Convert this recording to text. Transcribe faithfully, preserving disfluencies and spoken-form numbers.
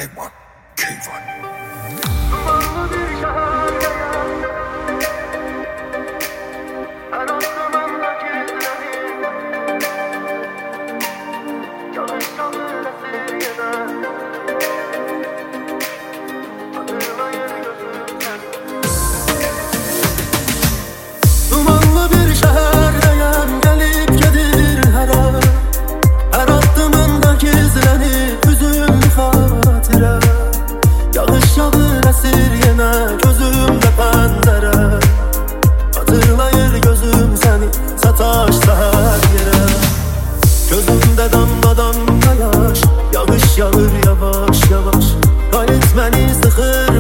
Pegman, Keyvan. Dumanlı bir şehirdeyiz. Her aklımda gizlenir. Yağış yağır esir yine. Hatırlayır gözüm seni. Dumanlı bir şehirdeyiz. Gelip gelir her an. Her aklımda gizlenir. Hüzünlü hatire. Yağış yağır esir yine. Gözümde pencere. Hatırlayır gözüm seni. Sataşsa her yere. Gözümde damla damla yaş. Yağış yağır yavaş yavaş. Qayıt məni sıxır